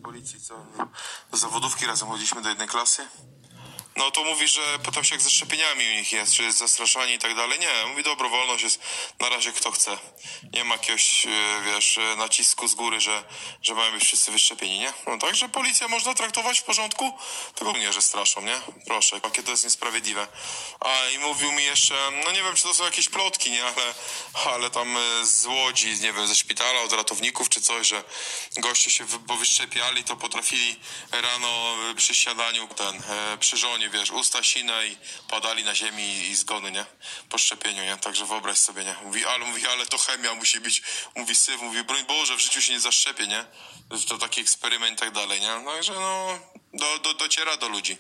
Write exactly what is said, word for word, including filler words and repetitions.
policji, co do zawodówki razem chodziliśmy do jednej klasy. No to mówi, że pytam się jak ze szczepieniami u nich jest, czy jest zastraszanie i tak dalej. Nie, mówi dobrowolność jest na razie kto chce. Nie ma jakiegoś, e, wiesz, e, nacisku z góry, że, że mają być wszyscy wyszczepieni, nie? No także policja można traktować w porządku, tylko nie, że straszą, nie? Proszę, jakie to jest niesprawiedliwe. A i mówił mi jeszcze, no nie wiem, czy to są jakieś plotki, nie? Ale, ale tam e, z Łodzi, nie wiem, ze szpitala, od ratowników czy coś, że goście się wy, bo wyszczepiali, to potrafili rano e, przy śniadaniu, ten, e, przy żonie, wiesz, usta sine i padali na ziemi i zgony, nie? Po szczepieniu, nie? Także wyobraź sobie, nie? Mówi, ale, mówi, ale to chemia musi być, mówi syf, mówi, broń Boże, w życiu się nie zaszczepię, nie? To taki eksperyment i tak dalej, nie? Także no, do, do, dociera do ludzi.